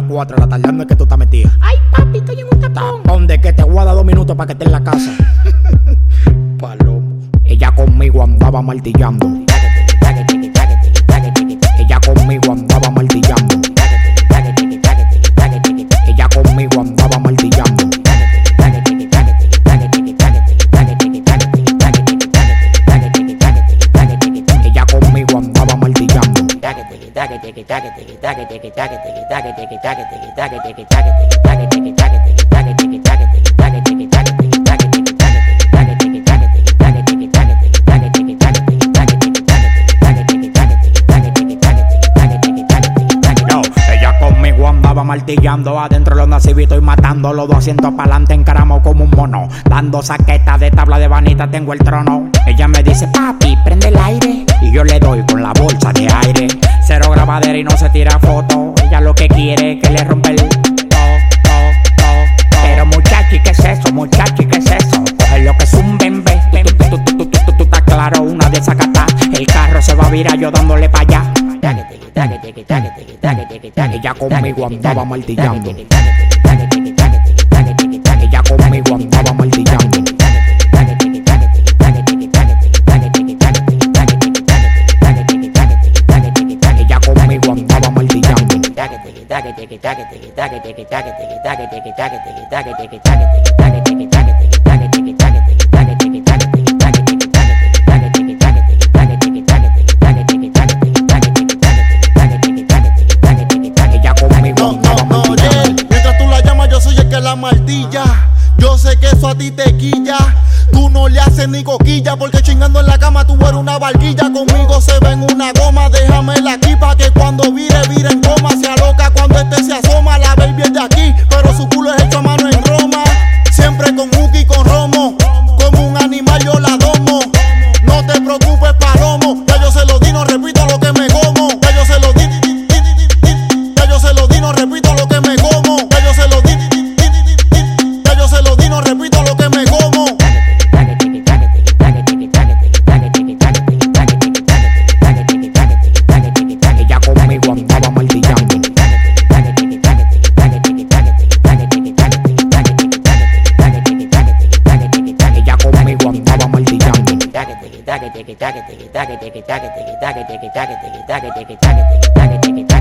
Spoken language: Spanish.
las 4 de la tarde, ¿dónde es que tú estás metida? Ay, papi, estoy en un tapón. ¿Dónde que te voy a dar 2 minutos para que estés en la casa? Palomo. Ella conmigo andaba martillando. Ella conmigo andaba martillando. Ella conmigo andaba martillando. Ella conmigo andaba martillando. Ella conmigo andaba martillando. Adentro los nacimitos y matando. Los 200 pa'lante encaramo como un mono. Dando saquetas de tabla de vanita, tengo el trono. Ella me dice, papi, prende el aire. Y yo le doy con la bolsa de aire. Cero grabadera y no se tira foto. Ella lo que quiere es que le rompe el Pero muchachi, ¿qué es eso? Muchachi, ¿qué es eso? Coge lo que es un bembe. Tú estás claro, una desacatá. El carro se va a virar yo dándole pa' allá. Ella conmigo andaba martillando. Ella conmigo andaba martillando. Ella conmigo andaba martillando. Mientras tú la llamas, yo soy el que la martilla. Yo sé que eso a ti te quilla. Tú no le haces ni coquilla, porque chingando en la cama tú eres una barquilla. Conmigo se ve en una goma, déjamela aquí pa' que cuando vire en coma. Se aloca cuando este se asoma, la baby es de aquí, pero su culo es hecho a mano en Roma. Siempre con Muki y con Romo, como un animal yo la domo. No te preocupes, palomo, ya yo se lo di, no repito lo que me como. Ya yo se lo di, ya yo se lo di, no repito lo que me como. Ya yo se lo di, ya yo se lo di, no repito lo que me como. Ella conmigo andaba martillando. Ella conmigo andaba martillando.